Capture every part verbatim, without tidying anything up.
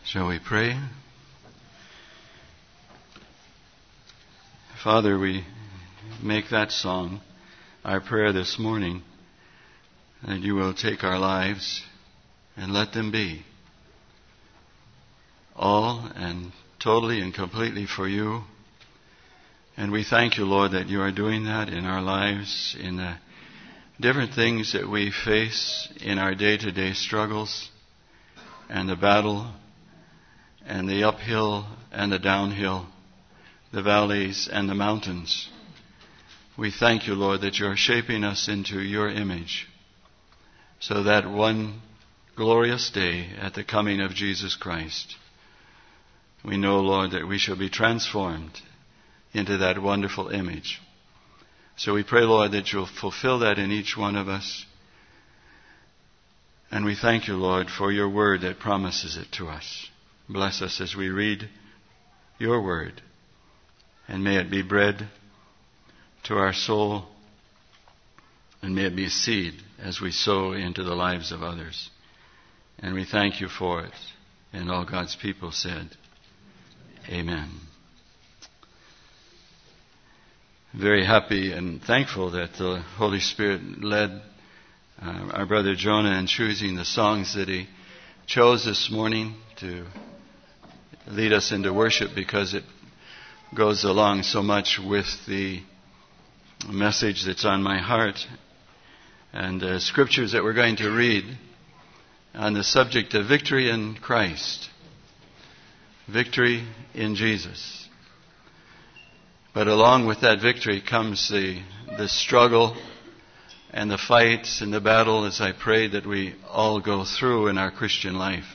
Shall we pray? Father, we make that song our prayer this morning, that you will take our lives and let them be all and totally and completely for you. And we thank you, Lord, that you are doing that in our lives, in the different things that we face in our day-to-day struggles and the battle and the uphill and the downhill, the valleys and the mountains. We thank you, Lord, that you are shaping us into your image, so that one glorious day at the coming of Jesus Christ, we know, Lord, that we shall be transformed into that wonderful image. So we pray, Lord, that you'll fulfill that in each one of us. And we thank you, Lord, for your word that promises it to us. Bless us as we read your word, and may it be bread to our soul, and may it be seed as we sow into the lives of others. And we thank you for it. And all God's people said, Amen. Very happy and thankful that the Holy Spirit led uh, our brother Jonah in choosing the songs that he chose this morning to lead us into worship, because it goes along so much with the message that's on my heart and uh, scriptures that we're going to read on the subject of victory in Christ, victory in Jesus. But along with that victory comes the the struggle and the fights and the battle, as I pray, that we all go through in our Christian life.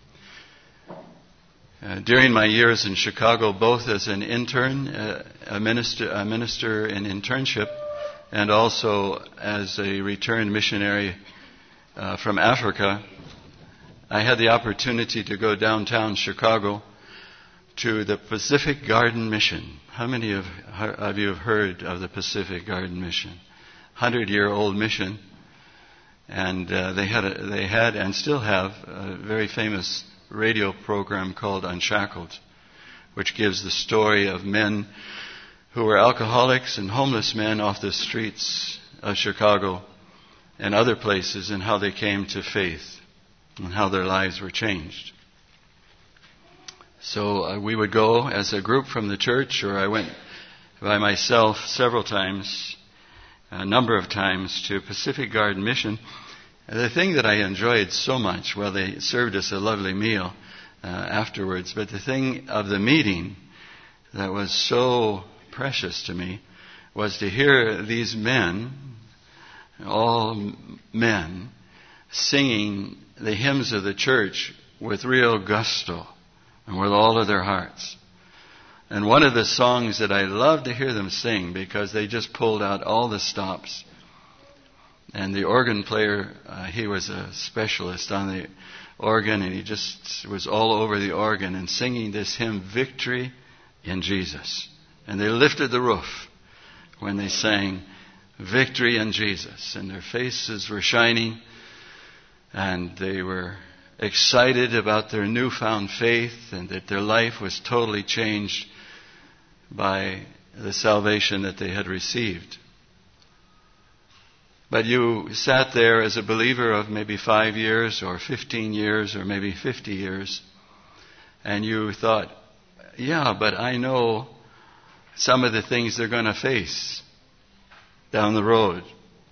Uh, during my years in Chicago, both as an intern, uh, a minister, a minister in internship, and also as a returned missionary uh, from Africa, I had the opportunity to go downtown Chicago to the Pacific Garden Mission. How many of, of you have heard of the Pacific Garden Mission? Hundred-year-old mission, and uh, they had a, they had and still have a very famous radio program called Unshackled, which gives the story of men who were alcoholics and homeless men off the streets of Chicago and other places, and how they came to faith and how their lives were changed. So uh, we would go as a group from the church, or I went by myself several times, a number of times, to Pacific Garden Mission. The thing that I enjoyed so much, well, they served us a lovely meal uh, afterwards, but the thing of the meeting that was so precious to me was to hear these men, all men, singing the hymns of the church with real gusto and with all of their hearts. And one of the songs that I loved to hear them sing, because they just pulled out all the stops. And the organ player, uh, he was a specialist on the organ, and he just was all over the organ and singing this hymn, Victory in Jesus. And they lifted the roof when they sang Victory in Jesus. And their faces were shining, and they were excited about their newfound faith, and that their life was totally changed by the salvation that they had received. But you sat there as a believer of maybe five years or fifteen years or maybe fifty years, and you thought, yeah, but I know some of the things they're going to face down the road.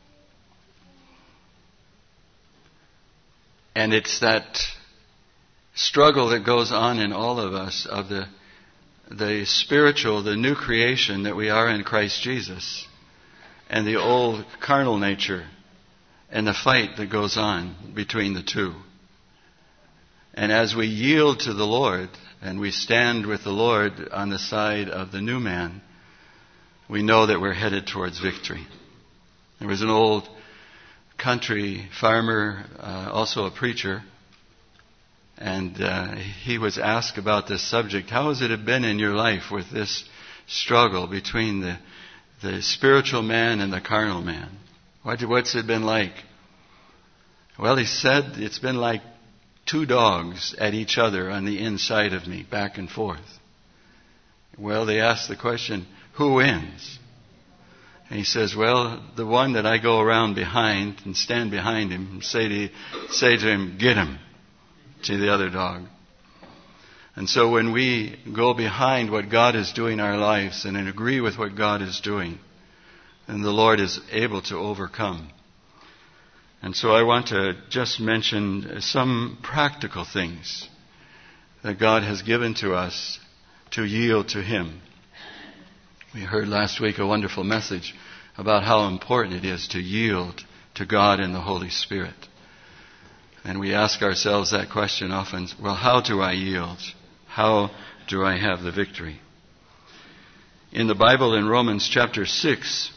And it's that struggle that goes on in all of us of the the spiritual, the new creation that we are in Christ Jesus, and the old carnal nature, and the fight that goes on between the two. And as we yield to the Lord, and we stand with the Lord on the side of the new man, we know that we're headed towards victory. There was an old country farmer, uh, also a preacher, and uh, he was asked about this subject. How has it been in your life with this struggle between the the spiritual man and the carnal man? What, what's it been like? Well, he said it's been like two dogs at each other on the inside of me, back and forth. Well, they asked the question, who wins? And he says, well, the one that I go around behind and stand behind him and say to, say to him, get him, to the other dog. And so when we go behind what God is doing in our lives and agree with what God is doing, then the Lord is able to overcome. And so I want to just mention some practical things that God has given to us to yield to Him. We heard last week a wonderful message about how important it is to yield to God and the Holy Spirit. And we ask ourselves that question often, well, how do I yield? How do I have the victory? In the Bible, in Romans chapter six,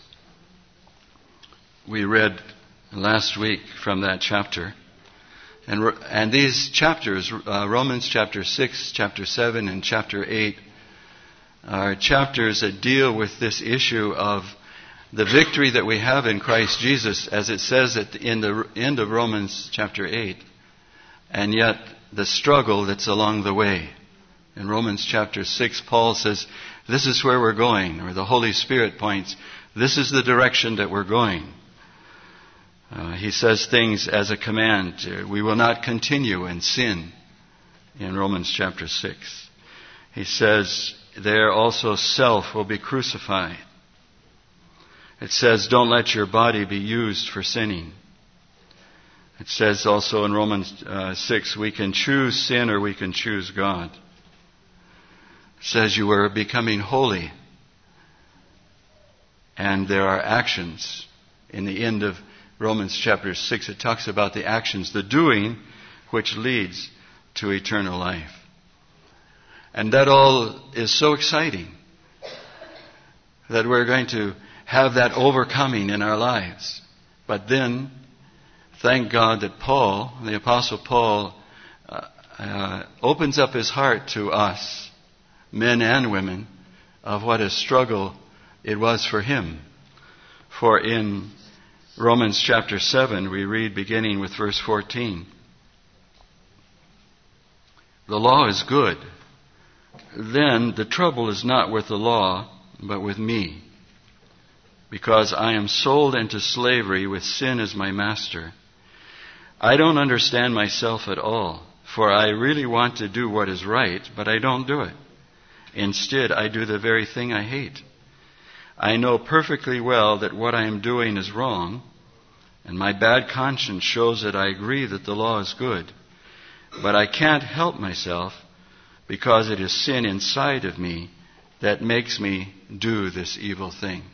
we read last week from that chapter. And, and these chapters, uh, Romans chapter six, chapter seven, and chapter eight, are chapters that deal with this issue of the victory that we have in Christ Jesus, as it says at the, in the end of Romans chapter eight, and yet the struggle that's along the way. In Romans chapter six, Paul says, this is where we're going, or the Holy Spirit points, this is the direction that we're going. Uh, he says things as a command. We will not continue in sin in Romans chapter six. He says there also self will be crucified. It says don't let your body be used for sinning. It says also in Romans uh, six, we can choose sin or we can choose God. It says you are becoming holy. And there are actions. In the end of Romans chapter six, it talks about the actions, the doing, which leads to eternal life. And that all is so exciting that we're going to have that overcoming in our lives. But then, thank God that Paul, the Apostle Paul, uh, uh, opens up his heart to us, men and women, of what a struggle it was for him. For in Romans chapter seven, we read beginning with verse fourteen. The law is good. Then the trouble is not with the law, but with me. Because I am sold into slavery with sin as my master. I don't understand myself at all, for I really want to do what is right, but I don't do it. Instead, I do the very thing I hate. I know perfectly well that what I am doing is wrong, and my bad conscience shows that I agree that the law is good. But I can't help myself because it is sin inside of me that makes me do this evil thing.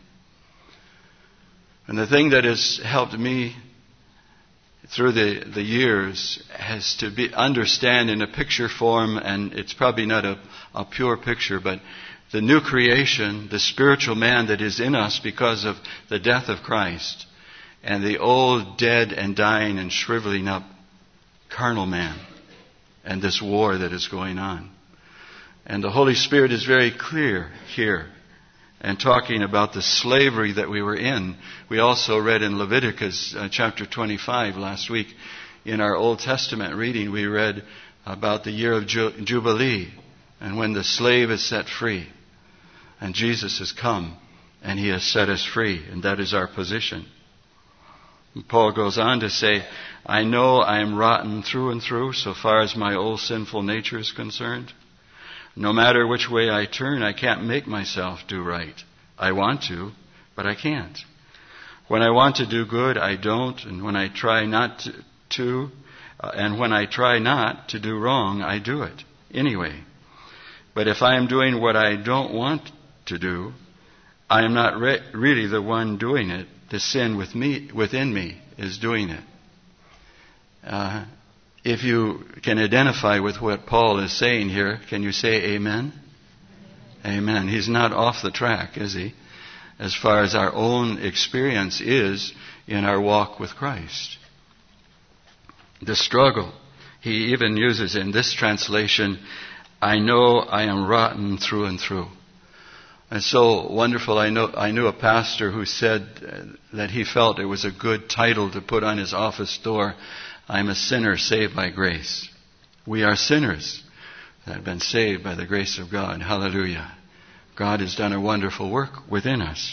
And the thing that has helped me through the, the years has to be understand in a picture form, and it's probably not a, a pure picture, but the new creation, the spiritual man that is in us because of the death of Christ, and the old dead and dying and shriveling up carnal man, and this war that is going on. And the Holy Spirit is very clear here and talking about the slavery that we were in. We also read in Leviticus uh, chapter twenty-five last week in our Old Testament reading, we read about the year of Ju- Jubilee and when the slave is set free. And Jesus has come and He has set us free, and that is our position. And Paul goes on to say, I know I am rotten through and through so far as my old sinful nature is concerned. No matter which way I turn, I can't make myself do right. I want to, but I can't. When I want to do good, I don't. And when I try not to, to uh, and when I try not to do wrong, I do it anyway. But if I am doing what I don't want to do, I am not re- really the one doing it. The sin with me, within me is doing it. Uh, If you can identify with what Paul is saying here, can you say amen? Amen. He's not off the track, is he? As far as our own experience is in our walk with Christ. The struggle, he even uses in this translation, I know I am rotten through and through. It's so wonderful. I know I knew a pastor who said that he felt it was a good title to put on his office door. I'm a sinner saved by grace. We are sinners that have been saved by the grace of God. Hallelujah. God has done a wonderful work within us.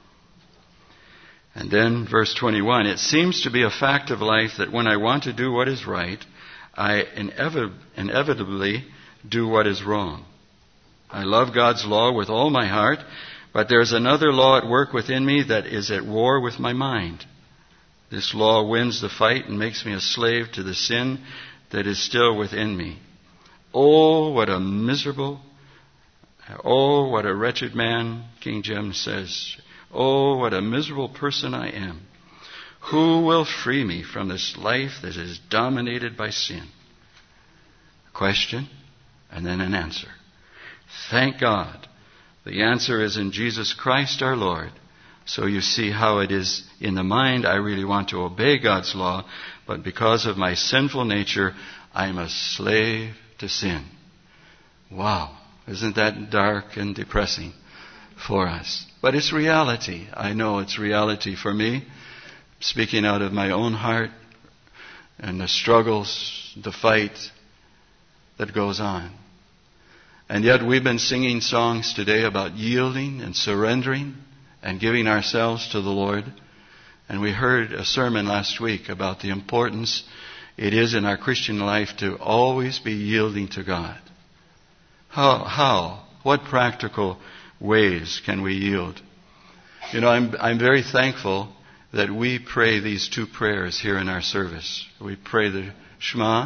And then verse twenty-one, it seems to be a fact of life that when I want to do what is right, I inevi- inevitably do what is wrong. I love God's law with all my heart, but there's another law at work within me that is at war with my mind. This law wins the fight and makes me a slave to the sin that is still within me. Oh, what a miserable, oh, what a wretched man, King James says. Oh, what a miserable person I am. Who will free me from this life that is dominated by sin? A question and then an answer. Thank God. The answer is in Jesus Christ our Lord. So you see how it is in the mind. I really want to obey God's law, but because of my sinful nature, I'm a slave to sin. Wow. Isn't that dark and depressing for us? But it's reality. I know it's reality for me. Speaking out of my own heart and the struggles, the fight that goes on. And yet we've been singing songs today about yielding and surrendering and giving ourselves to the Lord. And we heard a sermon last week about the importance it is in our Christian life to always be yielding to God. How? How? What practical ways can we yield? You know, I'm, I'm very thankful that we pray these two prayers here in our service. We pray the Shema,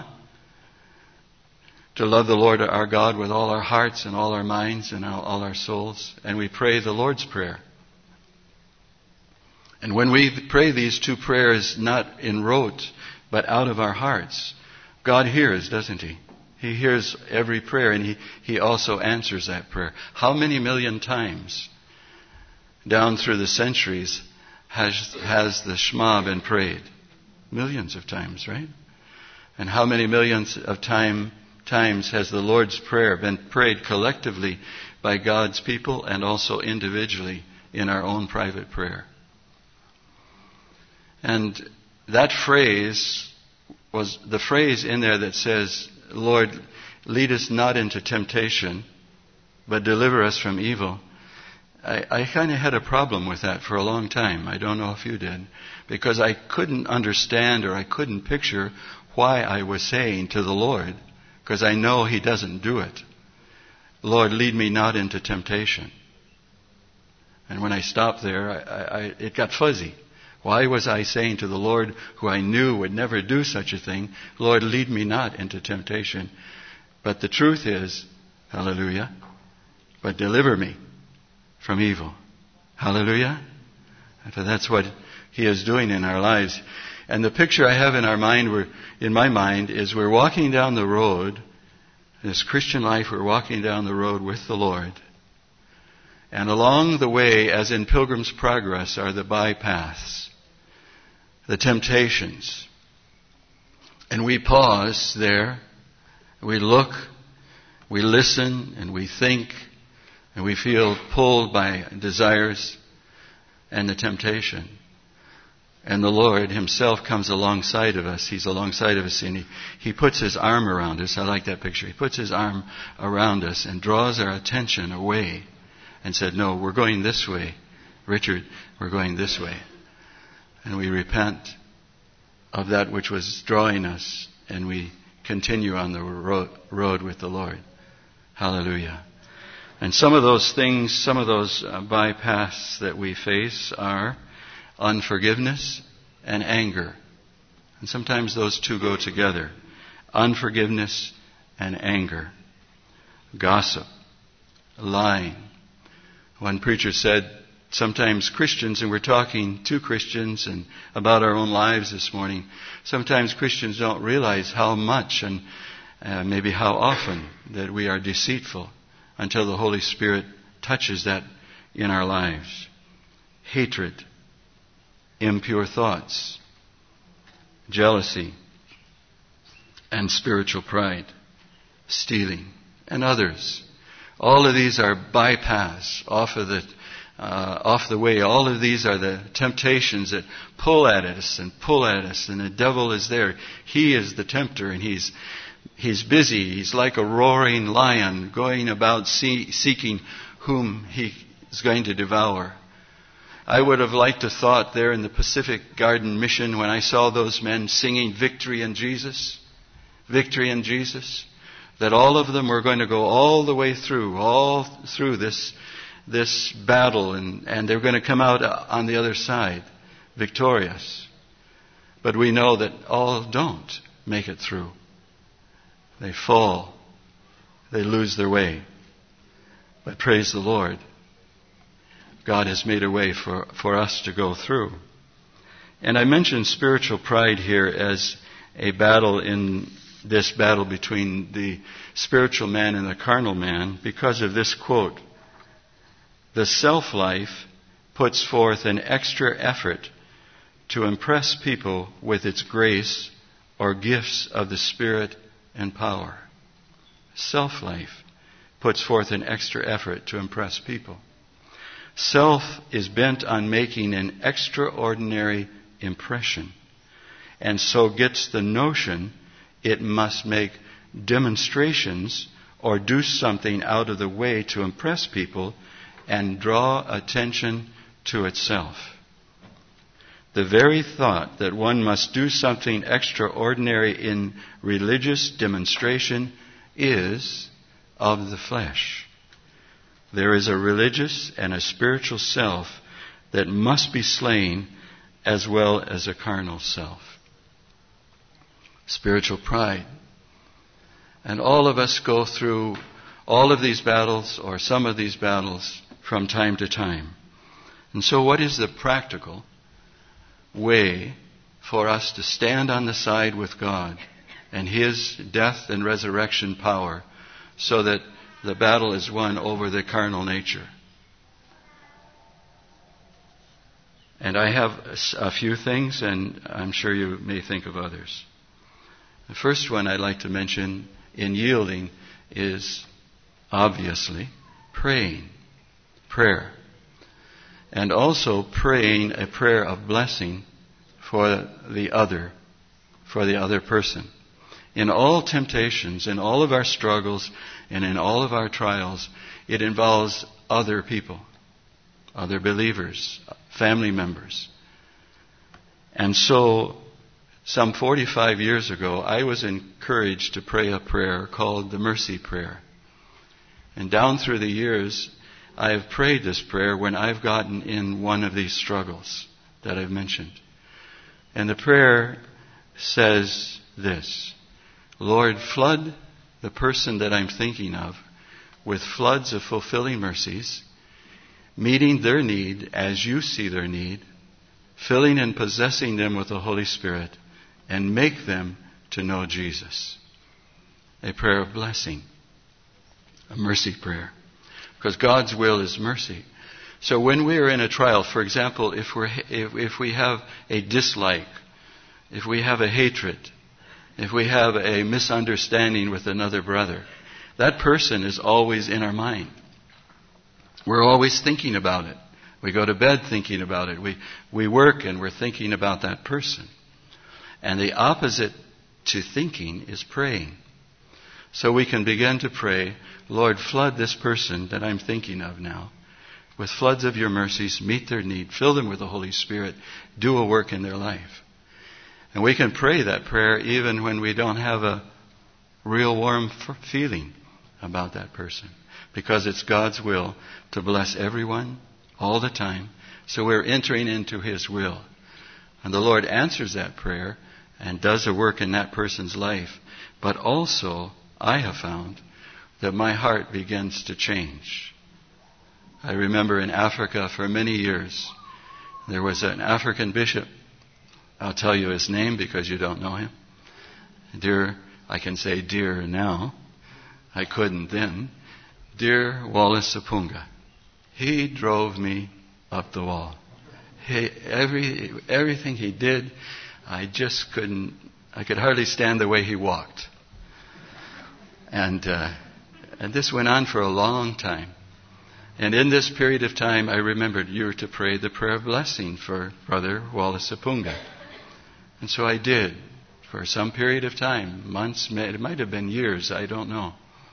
to love the Lord our God with all our hearts and all our minds and all our souls. And we pray the Lord's Prayer. And when we pray these two prayers, not in rote, but out of our hearts, God hears, doesn't He? He hears every prayer, and He, He also answers that prayer. How many million times down through the centuries has, has the Shema been prayed? Millions of times, right? And how many millions of time, times has the Lord's Prayer been prayed collectively by God's people and also individually in our own private prayer? And that phrase was the phrase in there that says, Lord, lead us not into temptation, but deliver us from evil. I, I kind of had a problem with that for a long time. I don't know if you did. Because I couldn't understand or I couldn't picture why I was saying to the Lord, because I know He doesn't do it, Lord, lead me not into temptation. And when I stopped there, I, I, it got fuzzy. Why was I saying to the Lord, who I knew would never do such a thing, Lord, lead me not into temptation? But the truth is, hallelujah, but deliver me from evil. Hallelujah. And so that's what He is doing in our lives. And the picture I have in our mind, we're, in my mind, is we're walking down the road, this Christian life, we're walking down the road with the Lord. And along the way, as in Pilgrim's Progress, are the bypaths, the temptations. And we pause there, we look, we listen, and we think, and we feel pulled by desires and the temptation. And the Lord Himself comes alongside of us. He's alongside of us, and He, he puts His arm around us. I like that picture. He puts His arm around us and draws our attention away and said, no, we're going this way. Richard, we're going this way. And we repent of that which was drawing us, and we continue on the road, road with the Lord. Hallelujah. And some of those things, some of those uh, bypaths that we face are unforgiveness and anger. And sometimes those two go together. Unforgiveness and anger. Gossip. Lying. One preacher said, sometimes Christians, and we're talking to Christians and about our own lives this morning, sometimes Christians don't realize how much and uh, maybe how often that we are deceitful until the Holy Spirit touches that in our lives. Hatred, impure thoughts, jealousy, and spiritual pride, stealing, and others. All of these are bypass off of the uh, off the way. All of these are the temptations that pull at us and pull at us, and the devil is there. He is the tempter, and he's He's busy. He's like a roaring lion going about see, seeking whom he is going to devour. I would have liked to thought there in the Pacific Garden Mission when I saw those men singing Victory in Jesus, Victory in Jesus, that all of them were going to go all the way through, all through this, this battle, and, and they're going to come out on the other side victorious. But we know that all don't make it through. They fall. They lose their way. But praise the Lord, God has made a way for, for us to go through. And I mentioned spiritual pride here as a battle in this battle between the spiritual man and the carnal man because of this quote. The self-life puts forth an extra effort to impress people with its grace or gifts of the Spirit and power. Self-life puts forth an extra effort to impress people. Self is bent on making an extraordinary impression, and so gets the notion it must make demonstrations or do something out of the way to impress people and draw attention to itself. The very thought that one must do something extraordinary in religious demonstration is of the flesh. There is a religious and a spiritual self that must be slain as well as a carnal self. Spiritual pride. And all of us go through all of these battles or some of these battles from time to time. And so what is the practical way for us to stand on the side with God and His death and resurrection power so that the battle is won over the carnal nature? And I have a few things, and I'm sure you may think of others. The first one I'd like to mention in yielding is obviously praying. Prayer. And also praying a prayer of blessing for the other, for the other person. In all temptations, in all of our struggles, and in all of our trials, it involves other people, other believers, family members. And so, some forty-five years ago, I was encouraged to pray a prayer called the Mercy Prayer. And down through the years, I have prayed this prayer when I've gotten in one of these struggles that I've mentioned. And the prayer says this: Lord, flood the person that I'm thinking of with floods of fulfilling mercies, meeting their need as you see their need, filling and possessing them with the Holy Spirit, and make them to know Jesus. A prayer of blessing. A mercy prayer. Because God's will is mercy. So when we are in a trial, for example, if we're if, if we have a dislike, if we have a hatred, if we have a misunderstanding with another brother, that person is always in our mind. We're always thinking about it. We go to bed thinking about it. We we work and we're thinking about that person. And the opposite to thinking is praying. So we can begin to pray, Lord, flood this person that I'm thinking of now with floods of your mercies, meet their need, fill them with the Holy Spirit, do a work in their life. And we can pray that prayer even when we don't have a real warm feeling about that person, because it's God's will to bless everyone all the time. So we're entering into His will. And the Lord answers that prayer and does a work in that person's life. But also, I have found that my heart begins to change. I remember in Africa for many years, there was an African bishop. I'll tell you his name because you don't know him. Dear, I can say dear now. I couldn't then. Dear Wallace Sapunga. He drove me up the wall. He, every everything he did, I just couldn't, I could hardly stand the way he walked. And, uh, and this went on for a long time. And in this period of time, I remembered you were to pray the prayer of blessing for Brother Wallace Sapunga. And so I did, for some period of time, months, it might have been years, I don't know.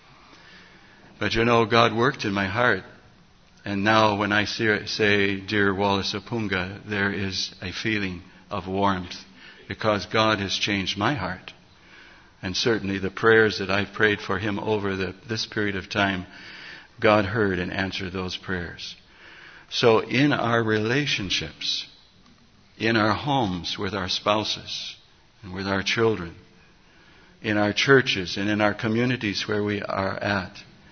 But you know, God worked in my heart. And now when I say, dear Wallace Apunga, there is a feeling of warmth because God has changed my heart. And certainly the prayers that I've prayed for him over the, this period of time, God heard and answered those prayers. So in our relationships, in our homes with our spouses and with our children, in our churches and in our communities where we are at,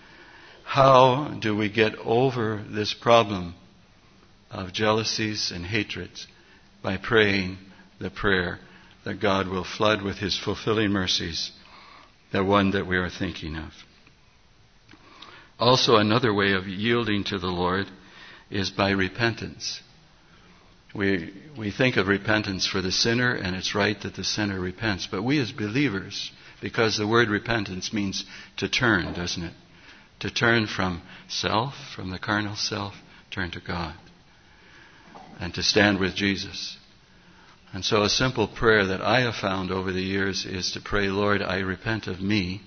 how do we get over this problem of jealousies and hatreds? By praying the prayer that God will flood with his fulfilling mercies the one that we are thinking of. Also, another way of yielding to the Lord is by repentance. We we think of repentance for the sinner, and it's right that the sinner repents. But we as believers, because the word repentance means to turn, doesn't it? To turn from self, from the carnal self, turn to God. And to stand with Jesus. And so a simple prayer that I have found over the years is to pray, Lord, I repent of me,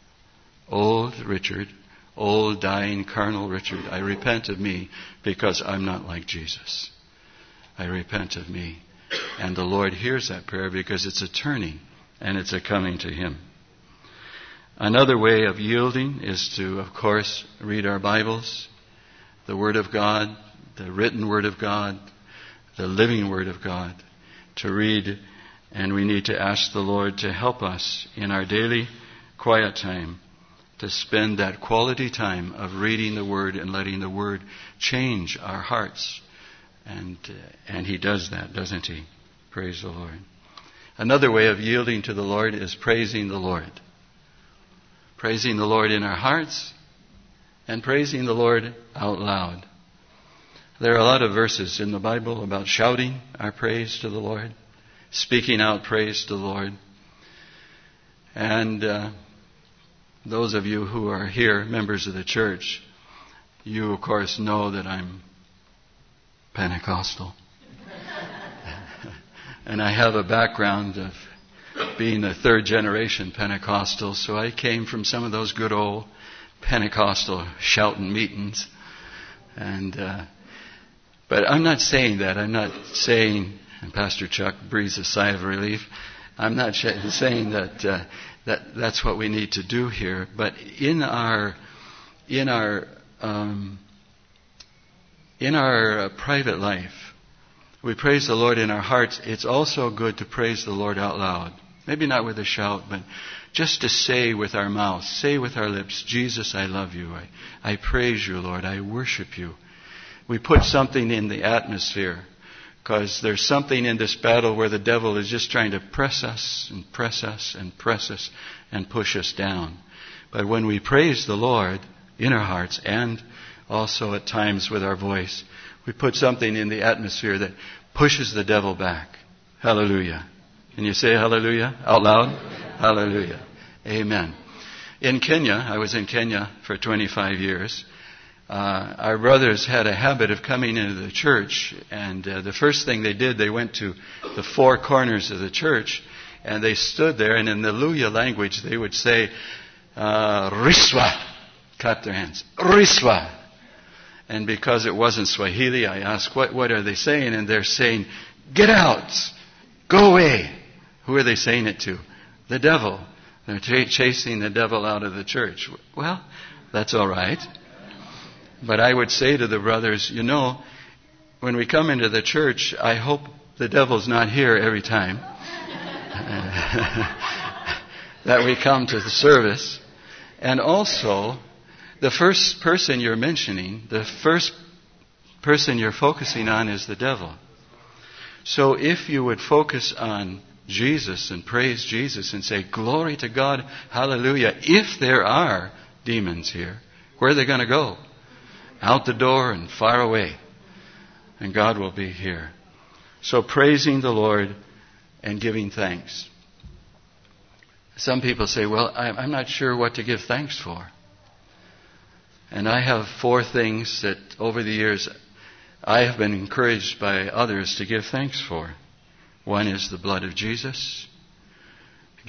old Richard, old dying carnal Richard. I repent of me because I'm not like Jesus. I repent of me. And the Lord hears that prayer because it's a turning and it's a coming to him. Another way of yielding is to, of course, read our Bibles, the Word of God, the written Word of God, the living Word of God, to read, and we need to ask the Lord to help us in our daily quiet time to spend that quality time of reading the Word and letting the Word change our hearts. And, uh, and he does that, doesn't he? Praise the Lord. Another way of yielding to the Lord is praising the Lord. Praising the Lord in our hearts and praising the Lord out loud. There are a lot of verses in the Bible about shouting our praise to the Lord, speaking out praise to the Lord. And uh, those of you who are here, members of the church, you of course know that I'm Pentecostal. And I have a background of being a third generation Pentecostal, so I came from some of those good old Pentecostal shouting meetings. And uh, but I'm not saying that. I'm not saying, and Pastor Chuck breathes a sigh of relief, I'm not sh- saying that uh, that that's what we need to do here. But in our in our um, in our uh, private life, we praise the Lord in our hearts. It's also good to praise the Lord out loud. Maybe not with a shout, but just to say with our mouths, say with our lips, Jesus, I love you. I, I praise you, Lord. I worship you. We put something in the atmosphere because there's something in this battle where the devil is just trying to press us and press us and press us and push us down. But when we praise the Lord in our hearts and also at times with our voice, we put something in the atmosphere that pushes the devil back. Hallelujah. Can you say hallelujah out loud? Hallelujah. Amen. In Kenya, I was in Kenya for twenty-five years. Uh, our brothers had a habit of coming into the church, and uh, the first thing they did, they went to the four corners of the church, and they stood there, and in the Luya language, they would say, uh, Riswa. Clap their hands. Riswa. And because it wasn't Swahili, I asked, what, what are they saying? And they're saying, get out. Go away. Who are they saying it to? The devil. They're ch- chasing the devil out of the church. Well, that's all right. But I would say to the brothers, you know, when we come into the church, I hope the devil's not here every time that we come to the service. And also, the first person you're mentioning, the first person you're focusing on is the devil. So if you would focus on Jesus and praise Jesus and say, glory to God, hallelujah. If there are demons here, where are they going to go? Out the door and far away. And God will be here. So praising the Lord and giving thanks. Some people say, well, I'm not sure what to give thanks for. And I have four things that over the years I have been encouraged by others to give thanks for. One is the blood of Jesus.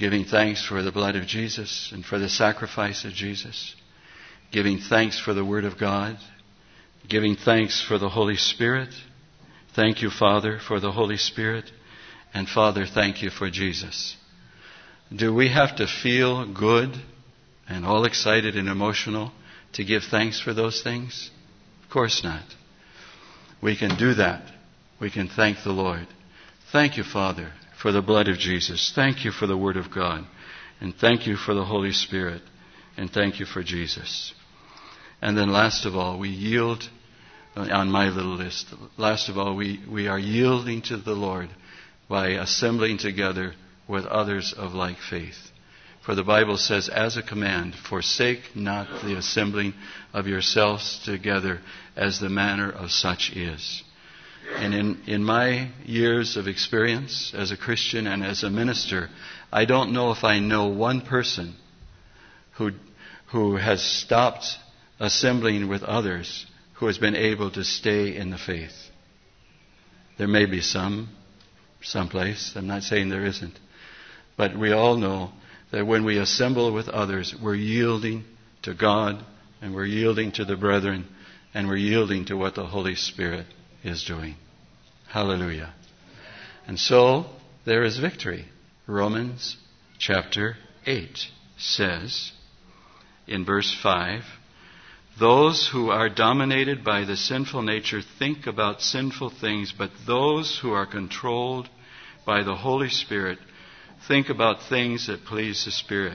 giving thanks for the blood of Jesus and for the sacrifice of Jesus, giving thanks for the Word of God, giving thanks for the Holy Spirit. Thank you, Father, for the Holy Spirit. And Father, thank you for Jesus. Do we have to feel good and all excited and emotional to give thanks for those things? Of course not. We can do that. We can thank the Lord. Thank you, Father, for the blood of Jesus. Thank you for the Word of God. And thank you for the Holy Spirit. And thank you for Jesus. And then last of all, we yield, on my little list, last of all, we, we are yielding to the Lord by assembling together with others of like faith. For the Bible says, as a command, forsake not the assembling of yourselves together, as the manner of such is. And in, in my years of experience as a Christian and as a minister, I don't know if I know one person who, who has stopped assembling with others who has been able to stay in the faith. There may be some, someplace. I'm not saying there isn't. But we all know that when we assemble with others, we're yielding to God, and we're yielding to the brethren, and we're yielding to what the Holy Spirit is doing. Hallelujah. And so, there is victory. Romans chapter eight says, in verse five, those who are dominated by the sinful nature think about sinful things, but those who are controlled by the Holy Spirit think about things that please the Spirit.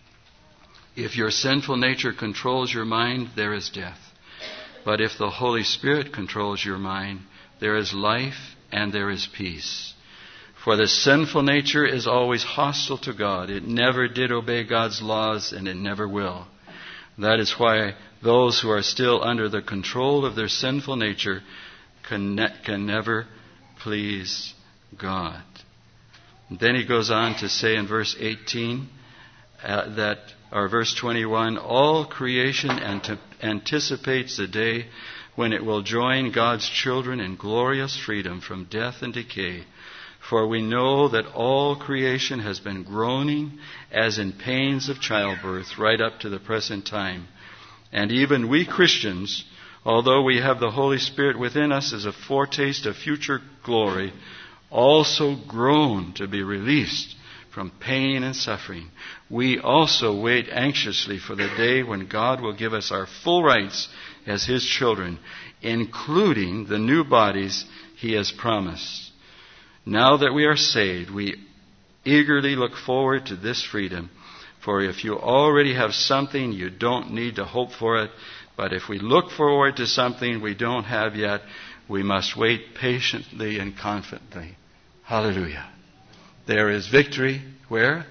If your sinful nature controls your mind, there is death. But if the Holy Spirit controls your mind, there is life and there is peace. For the sinful nature is always hostile to God. It never did obey God's laws, and it never will. That is why those who are still under the control of their sinful nature can, ne- can never please God. And then he goes on to say in verse eighteen, uh, that, or verse twenty-one, all creation ant- anticipates the day when it will join God's children in glorious freedom from death and decay. For we know that all creation has been groaning as in pains of childbirth right up to the present time. And even we Christians, although we have the Holy Spirit within us as a foretaste of future glory, also groan to be released from pain and suffering. We also wait anxiously for the day when God will give us our full rights as His children, including the new bodies He has promised. Now that we are saved, we eagerly look forward to this freedom. For if you already have something, you don't need to hope for it. But if we look forward to something we don't have yet, we must wait patiently and confidently. Hallelujah. There is victory. Where?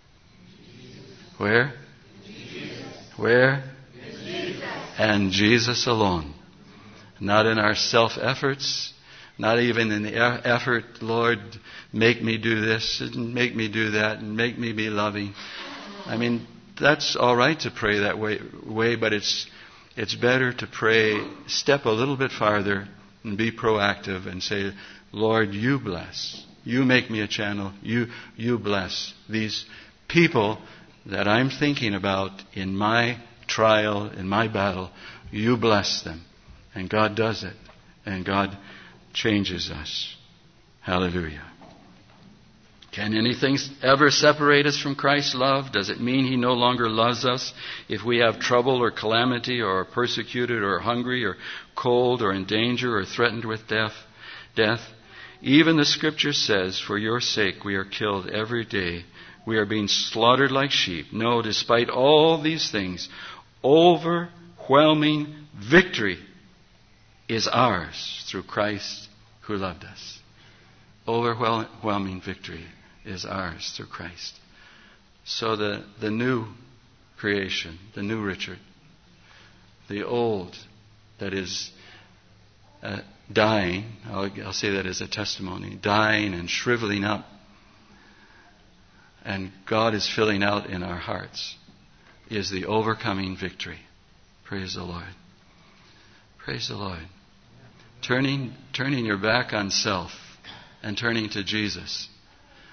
Where? Where? And Jesus alone. Not in our self-efforts. Not even in the effort, Lord, make me do this and make me do that and make me be loving. I mean, that's all right to pray that way, way but it's it's better to pray, step a little bit farther and be proactive and say, Lord, you bless. You make me a channel. You you bless these people that I'm thinking about in my trial, in my battle. You bless them. And God does it. And God changes us. Hallelujah. Can anything ever separate us from Christ's love? Does it mean He no longer loves us if we have trouble or calamity or are persecuted or hungry or cold or in danger or threatened with death? Death? Even the Scripture says, for your sake we are killed every day. We are being slaughtered like sheep. No, despite all these things, overwhelming victory is ours through Christ who loved us. Overwhelming victory is ours through Christ. So the, the new creation, the new Richard, the old that is uh, dying, I'll, I'll say that as a testimony, dying and shriveling up, and God is filling out in our hearts, is the overcoming victory. Praise the Lord. Praise the Lord. Turning, turning your back on self and turning to Jesus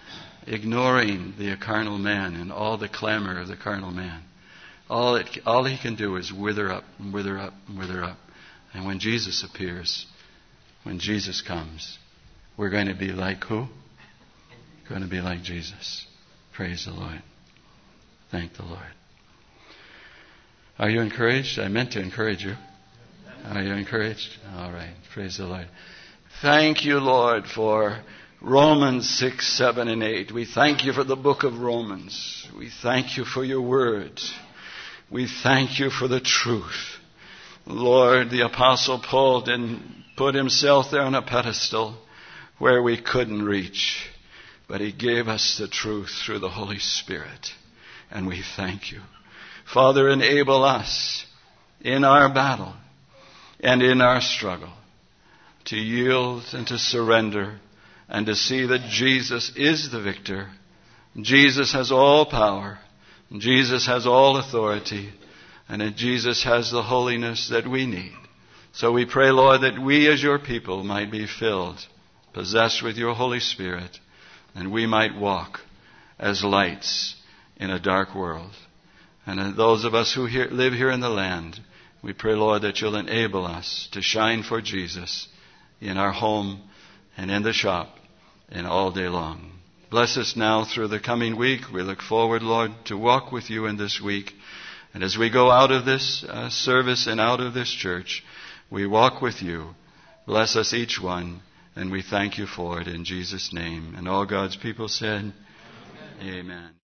ignoring the carnal man and all the clamor of the carnal man. All, it, all he can do is wither up and wither up and wither up. And when Jesus appears, when Jesus comes, we're going to be like who? We're going to be like Jesus. Praise the Lord. Thank the Lord. Are you encouraged? I meant to encourage you. Are you encouraged? All right. Praise the Lord. Thank you, Lord, for Romans six, seven, and eight. We thank you for the book of Romans. We thank you for your word. We thank you for the truth. Lord, the Apostle Paul didn't put himself there on a pedestal where we couldn't reach, but he gave us the truth through the Holy Spirit. And we thank you. Father, enable us in our battle and in our struggle to yield and to surrender and to see that Jesus is the victor. Jesus has all power. Jesus has all authority. And that Jesus has the holiness that we need. So we pray, Lord, that we as your people might be filled, possessed with your Holy Spirit, and we might walk as lights in a dark world. And those of us who here, live here in the land, we pray, Lord, that you'll enable us to shine for Jesus in our home and in the shop and all day long. Bless us now through the coming week. We look forward, Lord, to walk with you in this week. And as we go out of this uh, service and out of this church, we walk with you. Bless us each one, and we thank you for it in Jesus' name. And all God's people said, Amen. Amen.